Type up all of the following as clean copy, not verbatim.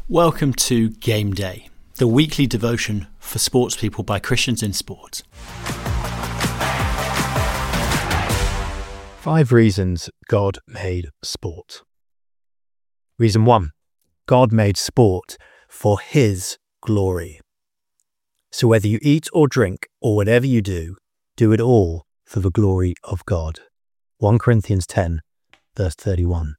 Welcome to Game Day, the weekly devotion for sports people by Christians in sport. 5 reasons God made sport. Reason 1, God made sport for His glory. So whether you eat or drink or whatever you do it all for the glory of God. 1 Corinthians 10, verse 31.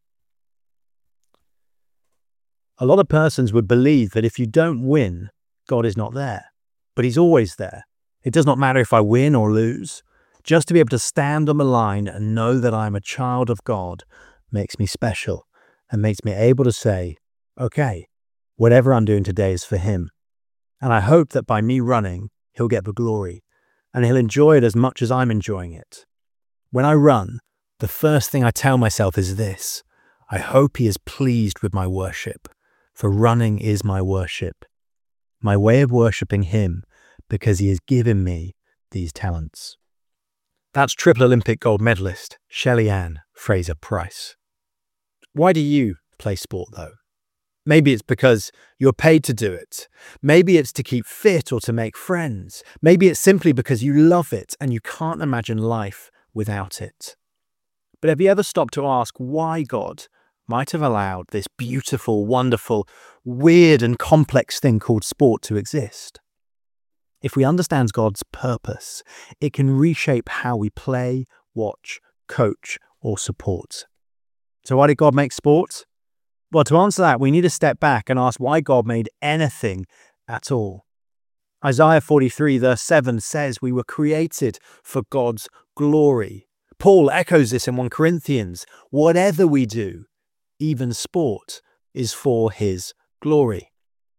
A lot of persons would believe that if you don't win, God is not there. But He's always there. It does not matter if I win or lose. Just to be able to stand on the line and know that I'm a child of God makes me special and makes me able to say, okay, whatever I'm doing today is for Him. And I hope that by me running, He'll get the glory and He'll enjoy it as much as I'm enjoying it. When I run, the first thing I tell myself is this: I hope He is pleased with my worship. For running is my worship, my way of worshipping Him because He has given me these talents. That's triple Olympic gold medalist Shelly-Ann Fraser-Pryce. Why do you play sport though? Maybe it's because you're paid to do it. Maybe it's to keep fit or to make friends. Maybe it's simply because you love it and you can't imagine life without it. But have you ever stopped to ask why God might have allowed this beautiful, wonderful, weird and complex thing called sport to exist? If we understand God's purpose, it can reshape how we play, watch, coach, or support. So why did God make sport? Well, to answer that, we need to step back and ask why God made anything at all. Isaiah 43 verse 7 says we were created for God's glory. Paul echoes this in 1 Corinthians. Whatever we do, even sport, is for His glory.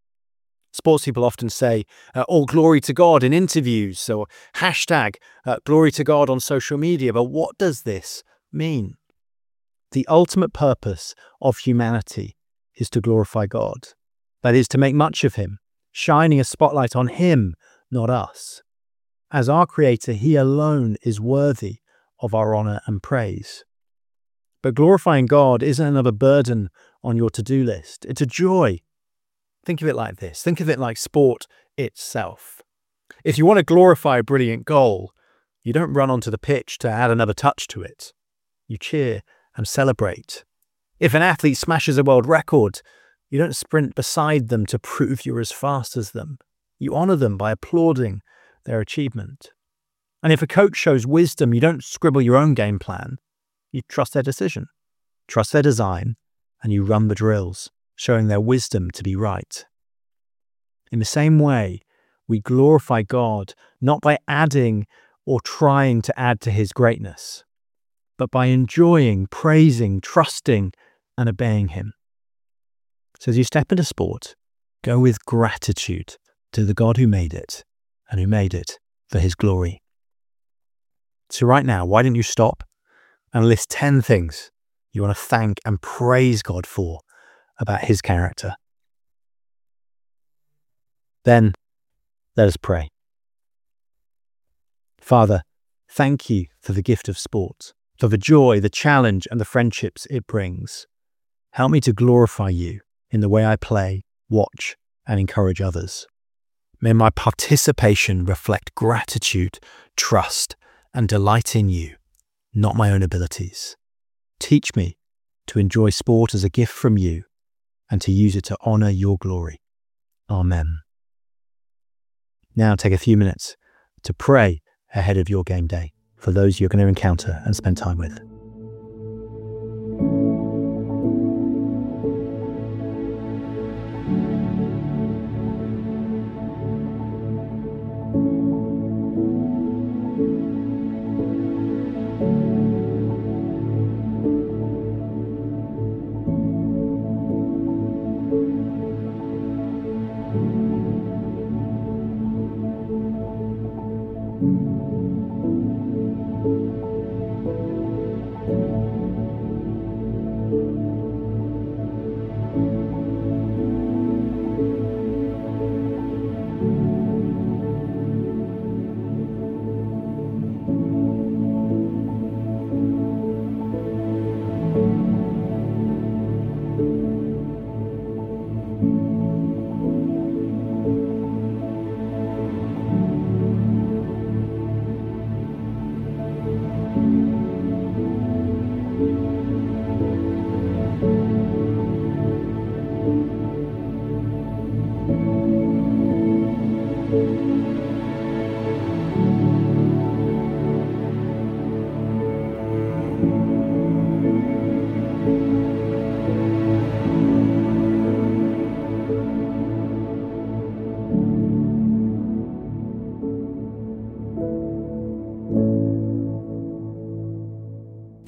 Sports people often say, all glory to God in interviews, or hashtag glory to God on social media. But what does this mean? The ultimate purpose of humanity is to glorify God. That is, to make much of Him, shining a spotlight on Him, not us. As our Creator, He alone is worthy of our honor and praise. But glorifying God isn't another burden on your to-do list. It's a joy. Think of it like this. Think of it like sport itself. If you want to glorify a brilliant goal, you don't run onto the pitch to add another touch to it. You cheer and celebrate. If an athlete smashes a world record, you don't sprint beside them to prove you're as fast as them. You honor them by applauding their achievement. And if a coach shows wisdom, you don't scribble your own game plan. You trust their decision, trust their design, and you run the drills, showing their wisdom to be right. In the same way, we glorify God not by adding or trying to add to His greatness, but by enjoying, praising, trusting, and obeying Him. So as you step into sport, go with gratitude to the God who made it and who made it for His glory. So right now, why don't you stop and list 10 things you want to thank and praise God for about His character. Then, let us pray. Father, thank You for the gift of sport, for the joy, the challenge, and the friendships it brings. Help me to glorify You in the way I play, watch, and encourage others. May my participation reflect gratitude, trust, and delight in You, not my own abilities. Teach me to enjoy sport as a gift from You and to use it to honor Your glory. Amen. Now take a few minutes to pray ahead of your game day for those you're going to encounter and spend time with.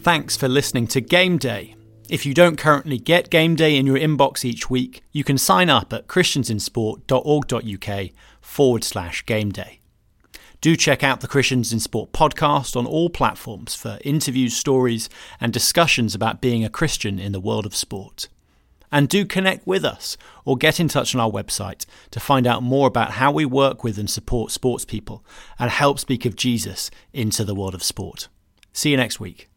Thanks for listening to Game Day. If you don't currently get Game Day in your inbox each week, you can sign up at christiansinsport.org.uk/Game Day. Do check out the Christians in Sport podcast on all platforms for interviews, stories, and discussions about being a Christian in the world of sport. And do connect with us or get in touch on our website to find out more about how we work with and support sports people and help speak of Jesus into the world of sport. See you next week.